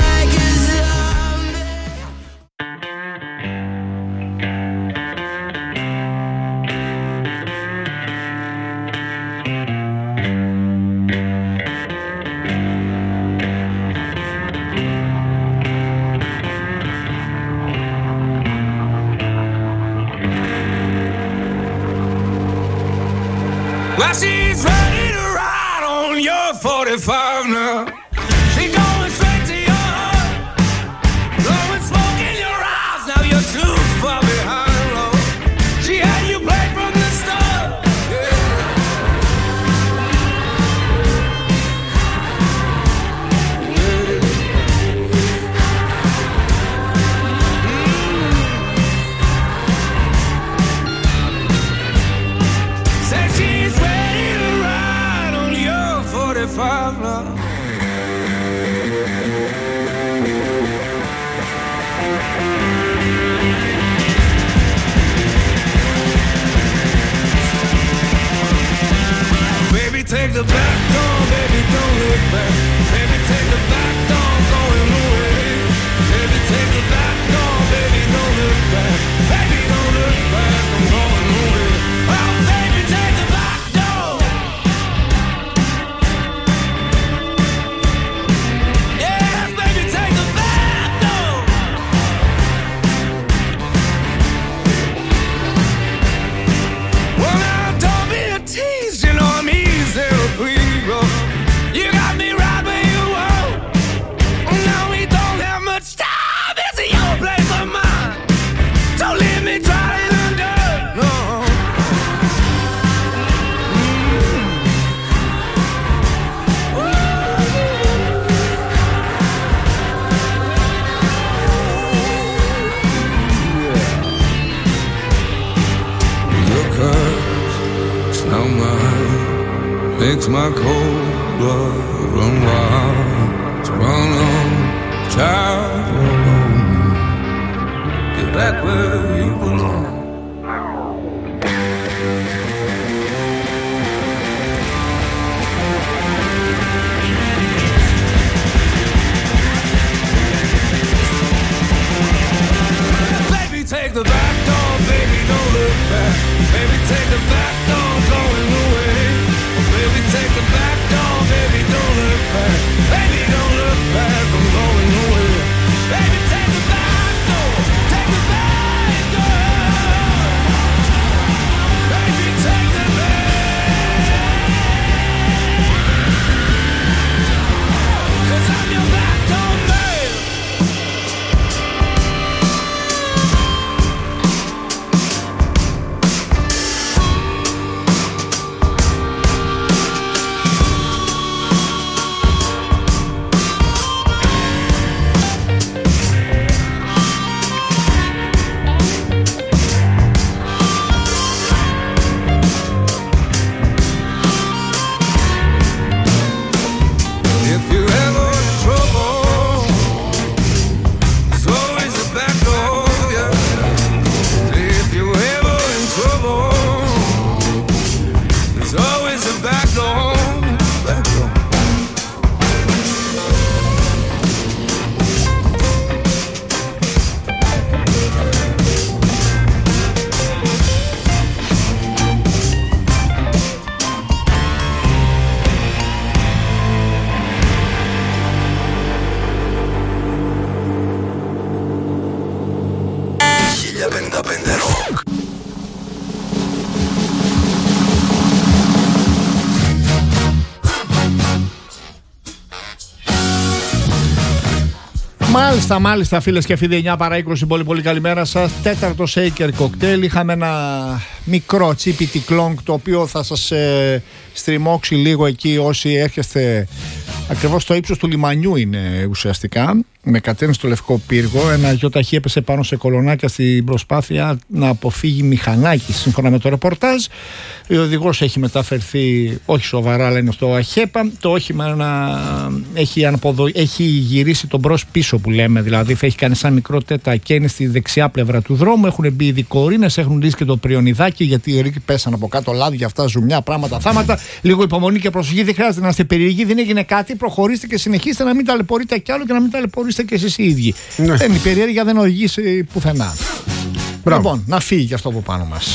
Well, she's ready to ride on your 45 now. She's going straight to your heart, blowing smoke in your eyes. Now you're too far behind, Lord. She had you played from the start. Said she's ready to ride on your 45 now. Baby, take the back door, baby, don't look back. Baby, take the back door, going away. Baby, take the back door, baby, don't look back. Baby, don't look back, I'm going away. Oh, baby, take the back door. Yes, baby, take the back door. Well, now, don't be a tease, you know I'm easy to please, bro. You got me right where you want. Now we don't have much time. It's your place or mine. Don't leave me trying under. No. Your curves, smell mine, makes my cold blood run wild. So run on, child, run on. Get back where you belong. Baby, take the back door, baby, don't look back. Baby, take the back door, going away. Baby, take the back door, baby, don't look back. Baby, don't look back, I'm going away. Baby, take the back door, take the back door. Baby, take the back. 'Cause I'm your back door man. If you ever in trouble, there's always a back door, yeah. If you ever in trouble, there's always a back door, back door.
Μάλιστα, φίλες και φίλοι, 9 παρά 20, πολύ καλημέρα σας. Τέταρτο Shaker Cocktail. Είχαμε ένα μικρό τσίπιτι κλόνκ, το οποίο θα σας στριμώξει λίγο εκεί όσοι έρχεστε ακριβώς στο ύψος του λιμανιού είναι ουσιαστικά. με κατέβαινε στο Λευκό Πύργο. Ένα ΙΧ έπεσε πάνω σε κολονάκια στην προσπάθεια να αποφύγει μηχανάκι. Σύμφωνα με το ρεπορτάζ, ο οδηγός έχει μεταφερθεί, όχι σοβαρά, αλλά είναι στο ΑΧΕΠΑ. Το όχημα έχει γυρίσει τον μπρος πίσω, που λέμε. Δηλαδή έχει κάνει σαν μικρό τετακένι στη δεξιά πλευρά του δρόμου. Έχουν μπει οι δικορίνες, έχουν λύσει και το πριονιδάκι, γιατί οι ρίκοι πέσαν από κάτω, λάδια, αυτά, ζουμιά, πράγματα, θάματα. Λίγο υπομονή και προσοχή. Δεν χρειάζεται να είστε περίεργοι, δεν έγινε κάτι. Προχωρήστε και συνεχίστε, να μην ταλαιπωρείτε κι άλλο και να μην ταλαιπωρήσετε και εσείς οι ίδιοι. Ναι. Δεν, η περιέργεια δεν οδηγήσει πουθενά. Μπράβο. Λοιπόν, να φύγει και αυτό από πάνω μας.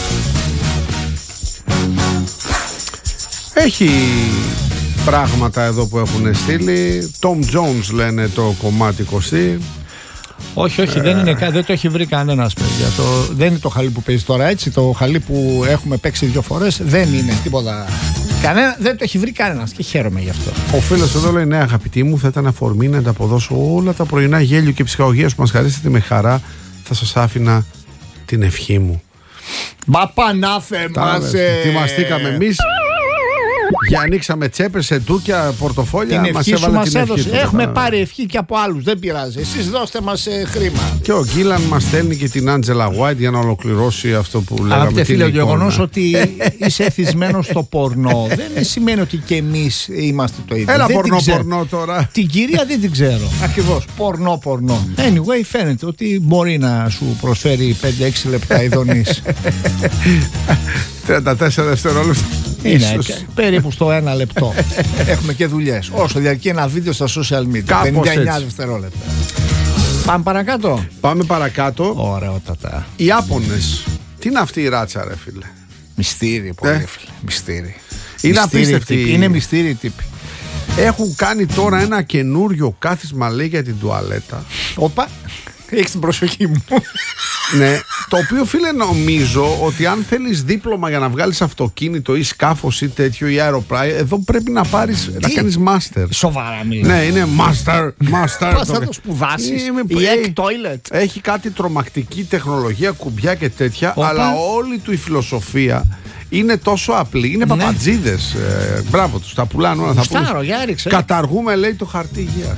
Έχει πράγματα εδώ που έχουν στείλει. Tom Jones λένε το κομμάτι Κωστή.
Όχι, δεν το έχει βρει κανένας, παιδιά. Δεν είναι το χαλί που παίζει τώρα έτσι. Το χαλί που έχουμε παίξει 2 φορές δεν είναι τίποτα. Δεν το έχει βρει κανένας και χαίρομαι γι' αυτό.
Ο φίλος εδώ λέει: ναι, αγαπητοί μου, θα ήταν αφορμή να ανταποδώσω όλα τα πρωινά γέλιο και ψυχαγωγίας που μας χαρίσετε με χαρά. Θα σας άφηνα την ευχή μου.
Μα πανάθεμα σε.
Ετοιμαστήκαμε εμείς. Για ανοίξαμε τσέπες, σεντούκια, πορτοφόλια.
Την ευχή σου μας έδωσε. Έχουμε πάρει ευχή και από άλλους. Δεν πειράζει. Εσείς δώστε μας χρήμα.
Και ο Γκίλαν μας στέλνει και την Άντζελα White για να ολοκληρώσει αυτό που λέγαμε.
Αγαπητέ φίλε, ο γεγονός ότι είσαι εθισμένος στο πορνό δεν σημαίνει ότι και εμείς είμαστε το ίδιο.
Έλα πορνό τώρα.
Την κυρία δεν την ξέρω. Ακριβώς. Πορνό. Anyway, φαίνεται ότι μπορεί να σου προσφέρει 5-6 λεπτά ειδονής.
34 δευτερόλεπτα.
Είναι περίπου στο 1 λεπτό. Έχουμε και δουλειές. Όσο διαρκεί ένα βίντεο στα social media.
Κάπως
59 δευτερόλεπτα. Πάμε παρακάτω.
Πάμε παρακάτω.
Ωραιότατα.
Οι Ιάπωνες. Τι είναι αυτή η ράτσα, ρε φίλε?
Μυστήρι, πολύ φίλε. Μυστήρι.
Είναι απίστευτη.
Είναι μυστήρι τύπη.
Έχουν κάνει τώρα ένα καινούριο κάθισμα, λέει, για την τουαλέτα.
Όπα. Έχεις την προσοχή μου.
Ναι, το οποίο, φίλε, νομίζω ότι αν θέλεις δίπλωμα για να βγάλεις αυτοκίνητο ή σκάφος ή τέτοιο ή αεροπλάι, εδώ πρέπει να πάρεις, να κάνεις master.
Σοβαρά μιλάω.
Ναι, είναι master.
Πας θα το σπουδάσεις. Η egg toilet.
Έχει κάτι τρομακτική τεχνολογία, κουμπιά και τέτοια, αλλά όλη του η φιλοσοφία είναι τόσο απλή. Είναι παπατζίδες. Μπράβο τους, τα πουλάνε όλα. Καταργούμε, λέει, το χαρτί υγείας.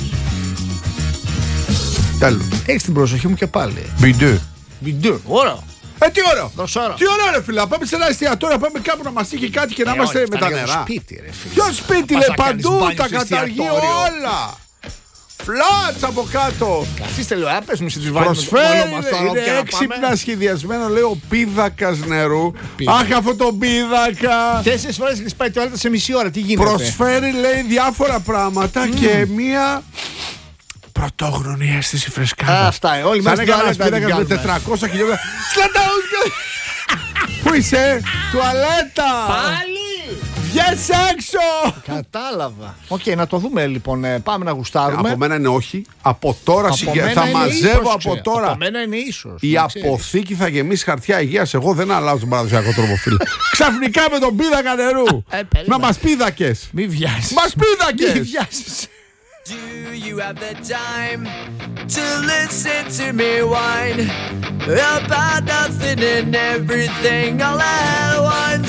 Τέλος.
Έχεις την προσοχή μου και πάλι.
Μπιντού.
Ωραία.
Τι ωραία. Τι ωραία, ρε φίλε. Πάμε σε ένα εστιατόριο, πάμε κάπου να μας τύχει κάτι και να είμαστε με τα νερά. Ποιο σπίτι, λέει, παντού τα καταργεί όλα. Φλάτς από κάτω.
Καθίστε, λέω, πες μου, τις βάλουμε.
Προσφέρει, είναι έξυπνα σχεδιασμένο, λέει, ο πίδακας νερού. Αχ, αυτό το πίδακα.
4 φορές έχεις πάει τουαλέτα σε μισή ώρα, τι γίνεται?
Προσφέρει, λέει, διάφορα πράγματα και μία πρωτόγνωρη αίσθηση φρεσκάδα.
Αυτά, όλοι μας
με 400 χιλιόμετρα. Σλατάουσκα! Πού είσαι? Τουαλέτα!
Πάλι!
Βγες έξω!
Κατάλαβα. Οκ, να το δούμε λοιπόν. Πάμε να γουστάρουμε.
Από μένα είναι όχι. Από τώρα θα μαζεύω από τώρα.
Από μένα είναι ίσως.
Η αποθήκη θα γεμίσει χαρτιά υγείας. Εγώ δεν αλλάζω τον παραδοσιακό τρόπο, φίλε. Ξαφνικά με τον πίδακα νερού. Να μας πίδακες.
Μη βιάσεις.
Μας πίδακες.
Μη βιάσεις.
Do you have the time to listen to me whine about nothing and everything all at once?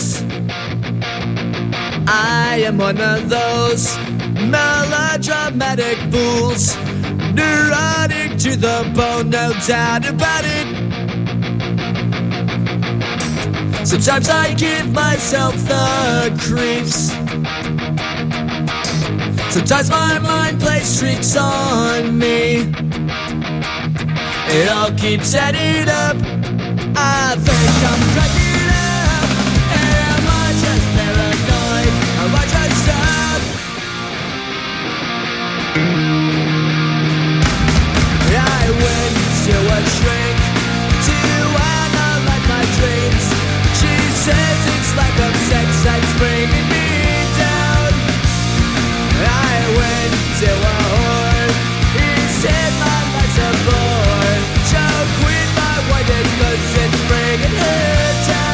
I am one of those melodramatic fools, neurotic to the bone, no doubt about it. Sometimes I give myself the creeps. Sometimes my mind plays tricks on me. It all keeps adding up. I think I'm cracking up. Am I just paranoid? Am I just up? I went to a shrink to analyze my dreams. She says it's like a sex that's bringing me down. I went to a whore. He said my life's a bore. So quit my wife because it's bringing her down.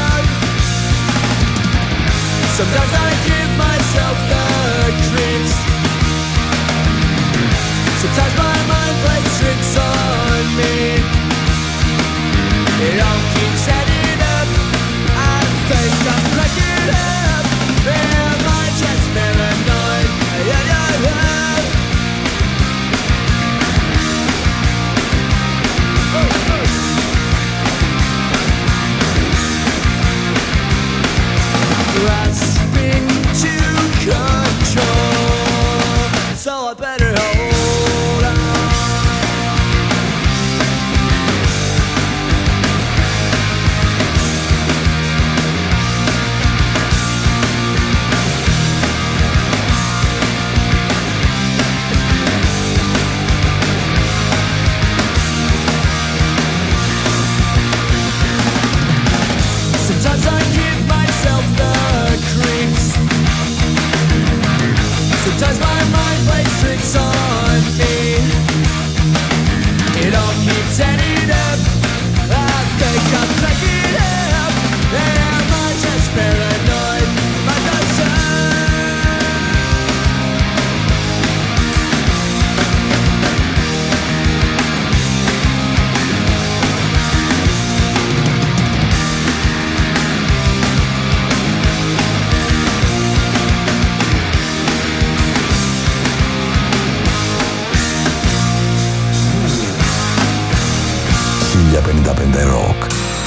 Rock.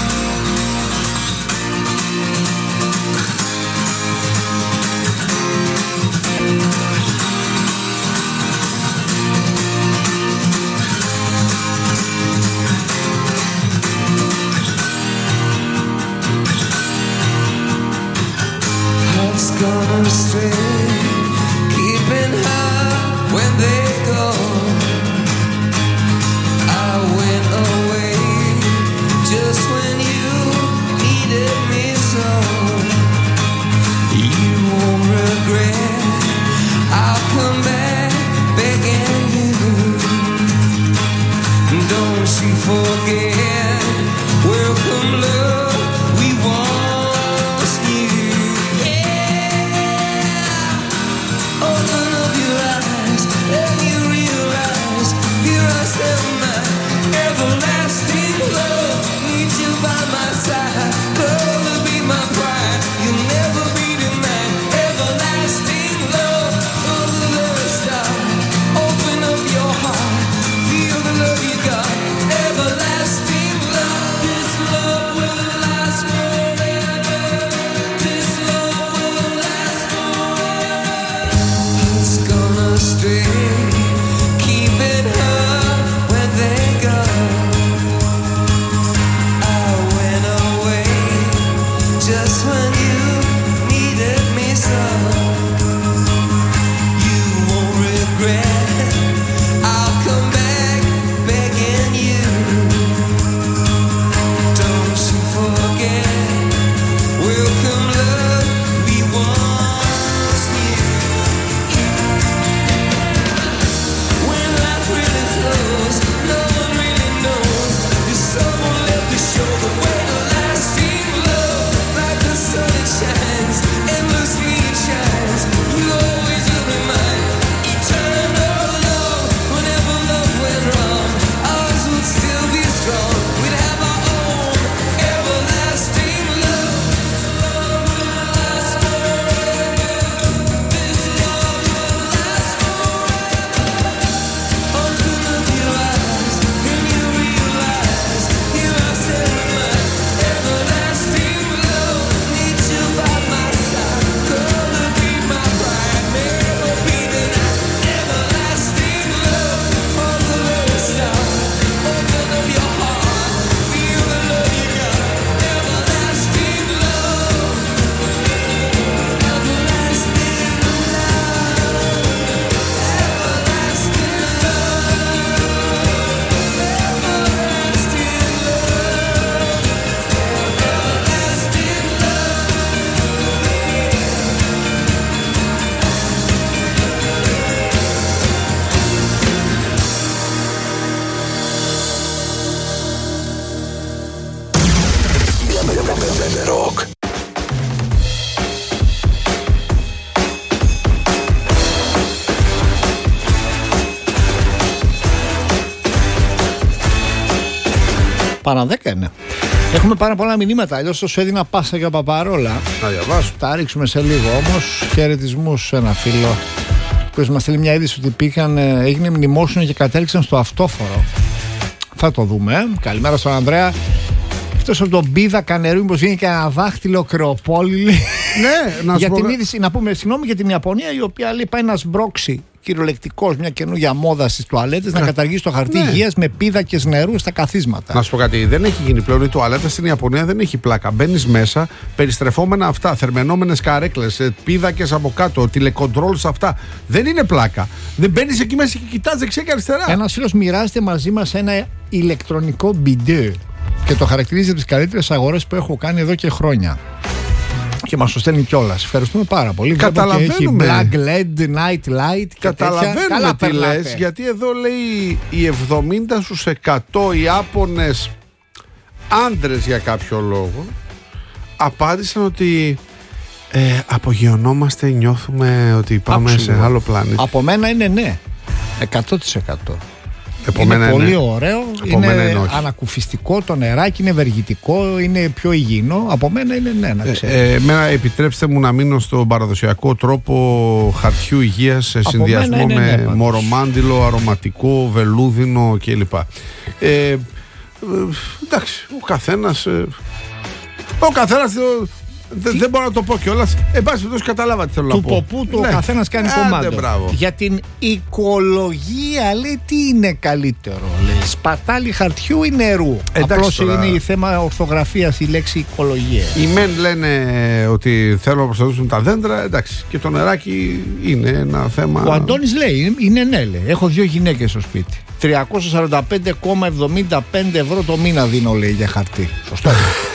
Hearts gone astray, keeping her when they go. I went away just when you needed me so. You won't regret, I'll come back begging you. Don't you forget, welcome love we once knew. Open up your eyes and you realize here I stand, my everlasting love. Need you by my side, love will be my pride. You'll never be denied. Everlasting love from the very start. Open up your heart, feel the love you got. Everlasting love, this love will last forever. This love will last forever. Hearts gone astray, keeping her where they go. I went away just when you needed me so. You won't regret, I'll come back begging you. Don't you forget, welcome love we once knew. When life really flows, no one really knows. There's someone left to show the way to lasting love. Like the sun it shines, endlessly it shines. You always will be mine. Eternal love, whenever love went wrong, ours would still be strong. We'd have our own everlasting love. This love will last forever. This love will last forever. Open up your eyes and you realize here I stand, my everlasting love. Need you by my side, gonna be my pride, never be denied. Everlasting love from the very start. Open up your heart, feel the love you got. Everlasting love, everlasting
Rock.
Παρά 10 είναι. Έχουμε πάρα πολλά μηνύματα. Αλλιώς θα σου έδινα πάσα για παπαρόλα.
Να διαβάσω.
Τα ρίξουμε σε λίγο όμως. Χαιρετισμούς σε ένα φίλο που μας στείλει μια είδηση ότι έγινε μνημόσυνο και κατέληξαν στο αυτόφορο. Θα το δούμε. Καλημέρα στον Ανδρέα. Εκτός από τον πίδα κανερού, μήπως γίνει και ένα δάχτυλο κρεοπόλυλη.
Ναι, να σου
για
πω.
την είδηση, να πούμε συγγνώμη για την Ιαπωνία, η οποία λέει πάει να σμπρώξει κυριολεκτικός μια καινούργια μόδα στις τουαλέτες, να καταργήσει το χαρτί υγείας με πίδακες νερού στα καθίσματα.
Να σου πω κάτι, δεν έχει γίνει πλέον η τουαλέτα στην Ιαπωνία, δεν έχει πλάκα. Μπαίνεις μέσα, περιστρεφόμενα αυτά, θερμενόμενες καρέκλες, πίδακες από κάτω, τηλεκοντρόλ σε αυτά. Δεν είναι πλάκα. Δεν μπαίνεις εκεί μέσα και κοιτάς δεξιά και αριστερά.
Ένας φίλος μοιράζεται μαζί μας ένα ηλεκτρονικό μπιντέ και το χαρακτηρίζει από τις καλύτερες αγορές που έχω κάνει εδώ και χρόνια. Και μας το στέλνει κιόλας. Ευχαριστούμε πάρα πολύ.
Καταλαβαίνουμε.
Έχει black LED, night light και
Καταλαβαίνουμε τι λες, γιατί εδώ λέει οι 70 στους 100 Ιάπωνες άντρες για κάποιο λόγο απάντησαν ότι απογειωνόμαστε, νιώθουμε ότι πάμε σε άλλο πλανήτη.
Από μένα είναι ναι, 100%.
Επομένα
είναι πολύ
ναι.
ωραίο, είναι ανακουφιστικό το νεράκι, είναι ευεργετικό, είναι πιο υγιεινό. Από μένα είναι ναι, να ξέρετε.
Εμένα επιτρέψτε μου να μείνω στον παραδοσιακό τρόπο χαρτιού υγείας σε συνδυασμό με μορομάντιλο, αρωματικό, βελούδινο κλπ. Εντάξει, ο καθένας. Δεν μπορώ να το πω κιόλας. Εν πάση περιπτώσει, καταλάβατε τι θέλω να πω.
Του ποπού του ο καθένας κάνει κομμάτι. Για την οικολογία, λέει, τι είναι καλύτερο? Λέει, σπατάλη χαρτιού ή νερού? Απλώς είναι η θέμα ορθογραφίας η λέξη οικολογία.
Οι μεν λένε ότι θέλουν να προστατεύσουν τα δέντρα, εντάξει, και το νεράκι είναι ένα θέμα.
Ο Αντώνης λέει, είναι ναι, λέει. Έχω 2 γυναίκες στο σπίτι. 345,75 ευρώ το μήνα δίνω, λέει, για χαρτί. Σωστό.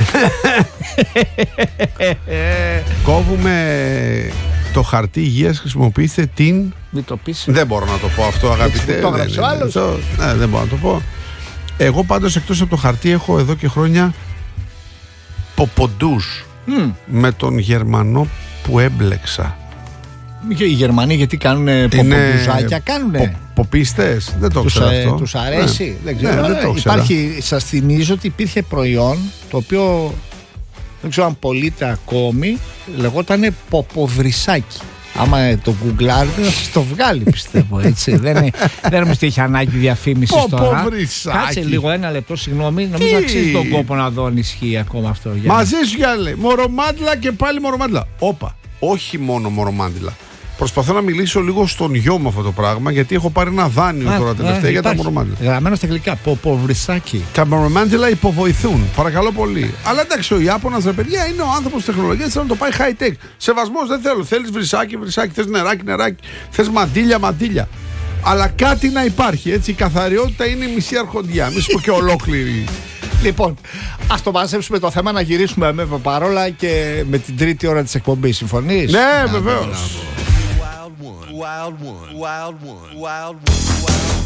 Κόβουμε το χαρτί υγείας, χρησιμοποιήστε την.
Μην το πεις.
Δεν μπορώ να το πω αυτό, αγαπητέ.
Το έγραψε ο άλλος.
Δεν μπορώ να το πω. Εγώ πάντως, εκτός από το χαρτί, έχω εδώ και χρόνια ποποντούς με τον Γερμανό που έμπλεξα.
Οι Γερμανοί γιατί κάνουνε ποποντουζάκια? Κάνουνε
ποπίστες, δεν το ξέρω αυτό.
Τους αρέσει?
Ναι.
Δεν ξέρω.
Δεν το
υπάρχει, σας θυμίζω ότι υπήρχε προϊόν το οποίο δεν ξέρω αν πωλείται ακόμη, λεγότανε ποποβρισάκι. Άμα το γκουγκλάρετε θα σας το βγάλει, πιστεύω, έτσι. Δεν νομίζω ότι έχει ανάγκη διαφήμισης τώρα. Κάτσε λίγο, 1 λεπτό, συγγνώμη. Νομίζω αξίζει τον κόπο να δω αν ισχύει ακόμα αυτό.
Μαζί σου, Γιάννη. Μορομάντιλα και πάλι μορομάντιλα. Όπα, όχι μόνο μορομάντιλα. Προσπαθώ να μιλήσω λίγο στον γιο μου αυτό το πράγμα, γιατί έχω πάρει ένα δάνειο τώρα τελευταία για τα μορομάντιλα.
Γραμμένο στα αγγλικά, ποποβρισάκι.
Τα μορομάντιλα υποβοηθούν, παρακαλώ πολύ. Αλλά εντάξει, ο Ιάπωνας, ρε παιδιά, είναι ο άνθρωπος της τεχνολογίας, θέλει να το πάει high tech. Σεβασμός, δεν θέλω. Θέλεις βρυσάκι, θες νεράκι, θες μαντίλια. Αλλά κάτι να υπάρχει, έτσι. Η καθαριότητα είναι η μισή αρχοντιά. Μη σου πω και ολόκληρη.
Λοιπόν, ας το μαζέψουμε το θέμα, να γυρίσουμε με παρόλα και με την τρίτη ώρα της εκπομπής. Συμφωνείς?
Ναι, βεβαίως.
Wild one.